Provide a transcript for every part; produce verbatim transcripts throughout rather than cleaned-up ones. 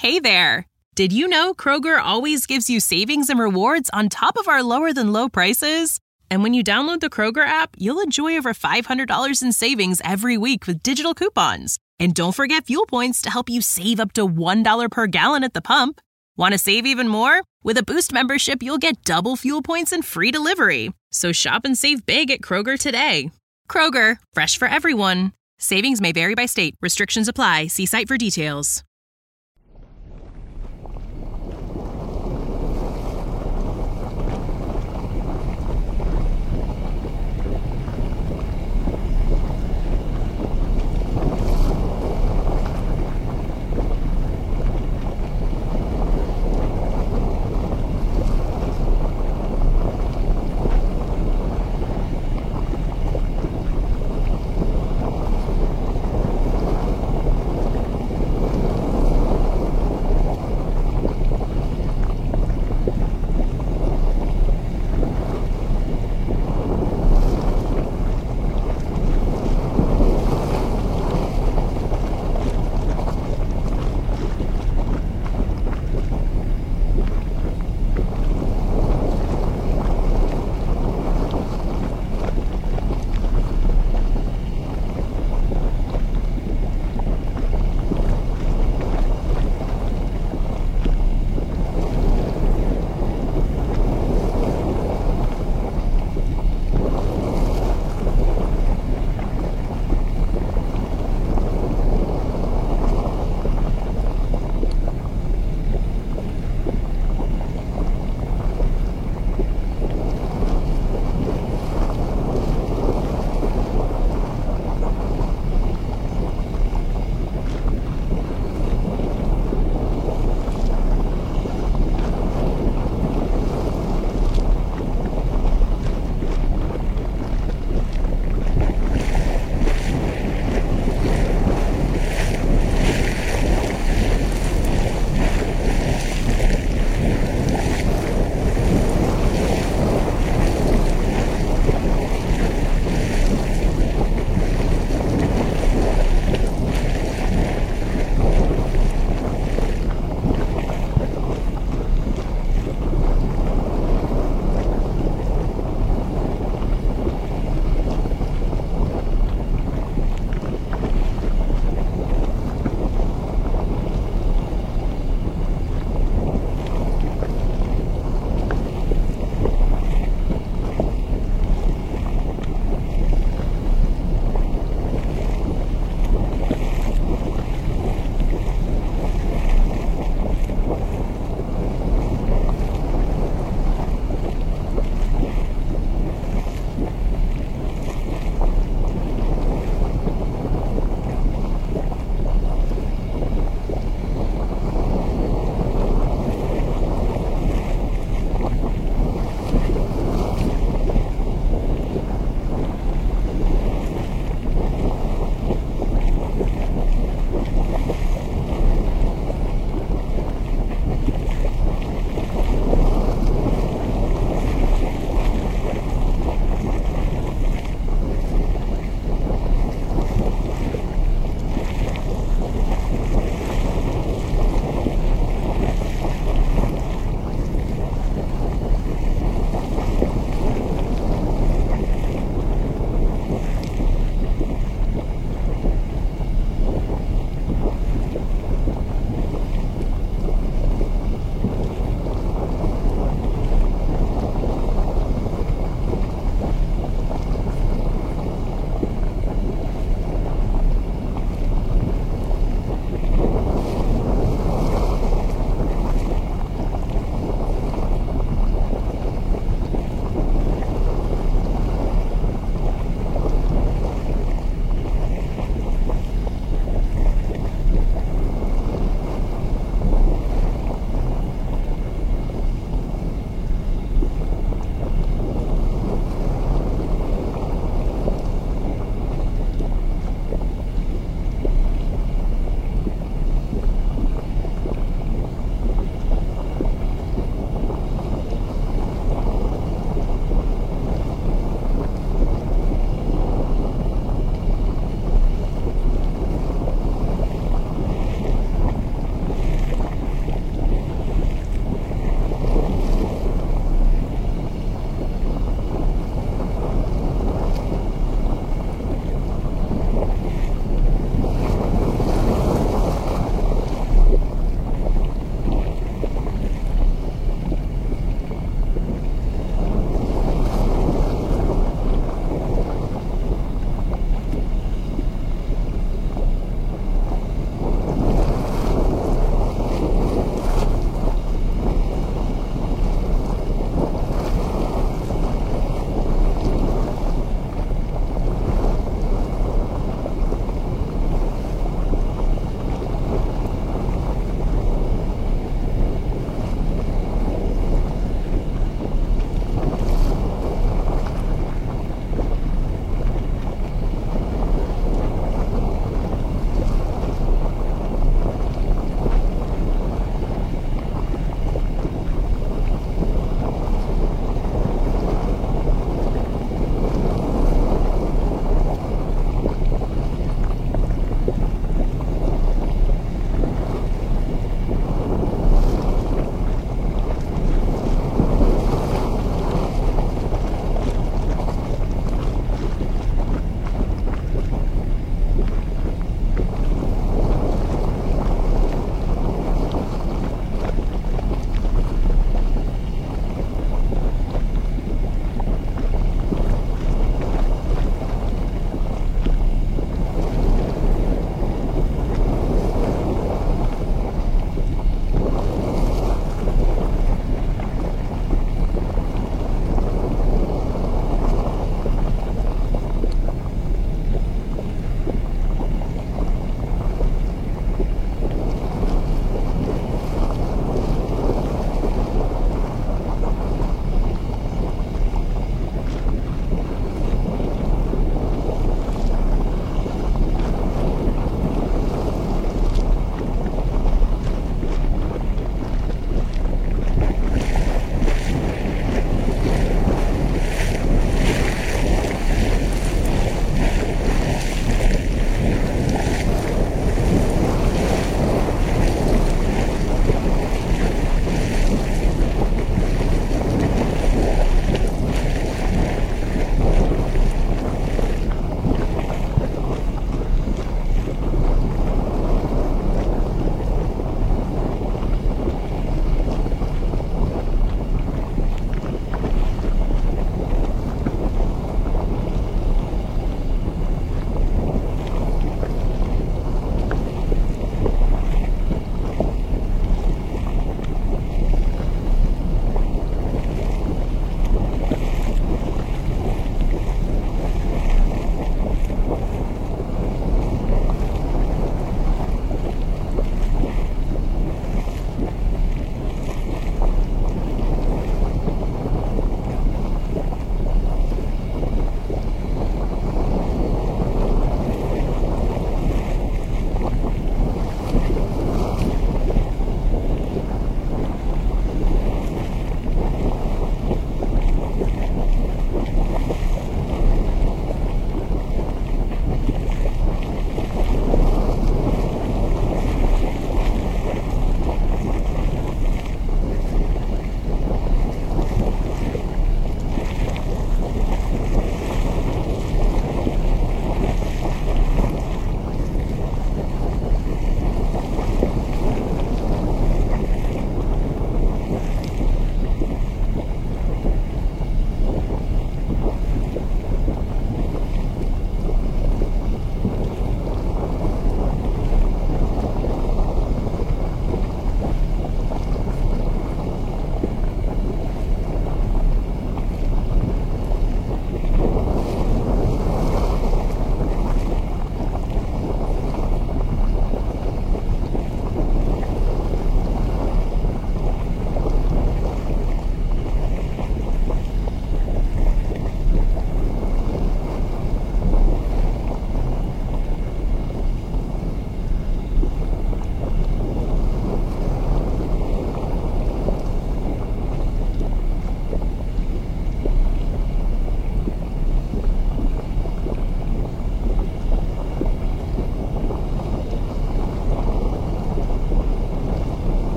Hey there! Did you know Kroger always gives you savings and rewards on top of our lower-than-low prices? And when you download the Kroger app, you'll enjoy over five hundred dollars in savings every week with digital coupons. And don't forget fuel points to help you save up to one dollar per gallon at the pump. Want to save even more? With a Boost membership, you'll get double fuel points and free delivery. So shop and save big at Kroger today. Kroger, fresh for everyone. Savings may vary by state. Restrictions apply. See site for details.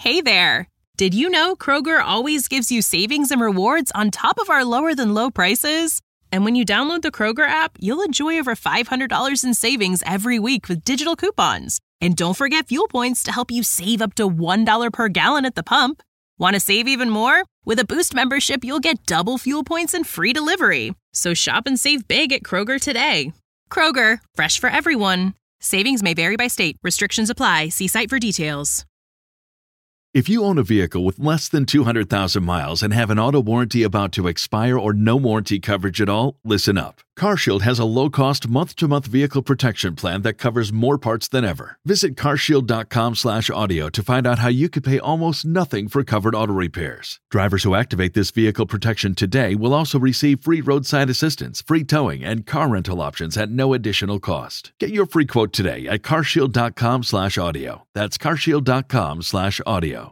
Hey there! Did you know Kroger always gives you savings and rewards on top of our lower than low prices? And when you download the Kroger app, you'll enjoy over five hundred dollars in savings every week with digital coupons. And don't forget fuel points to help you save up to one dollar per gallon at the pump. Want to save even more? With a Boost membership, you'll get double fuel points and free delivery. So shop and save big at Kroger today. Kroger, fresh for everyone. Savings may vary by state. Restrictions apply. See site for details. If you own a vehicle with less than two hundred thousand miles and have an auto warranty about to expire or no warranty coverage at all, listen up. CarShield has a low-cost month-to-month vehicle protection plan that covers more parts than ever. Visit carshield.com slash audio to find out how you could pay almost nothing for covered auto repairs. Drivers who activate this vehicle protection today will also receive free roadside assistance, free towing, and car rental options at no additional cost. Get your free quote today at carshield.com slash audio. That's carshield.com slash audio.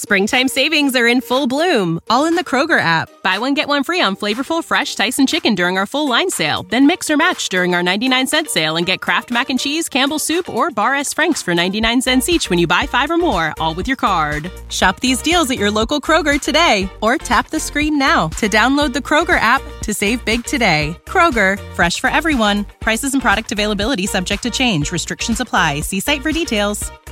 Springtime savings are in full bloom, all in the Kroger app. Buy one, get one free on flavorful, fresh Tyson chicken during our full line sale. Then mix or match during our ninety-nine cent sale and get Kraft Mac and Cheese, Campbell's Soup, or Bar S. Frank's for ninety-nine cents each when you buy five or more, all with your card. Shop these deals at your local Kroger today, or tap the screen now to download the Kroger app to save big today. Kroger, fresh for everyone. Prices and product availability subject to change. Restrictions apply. See site for details.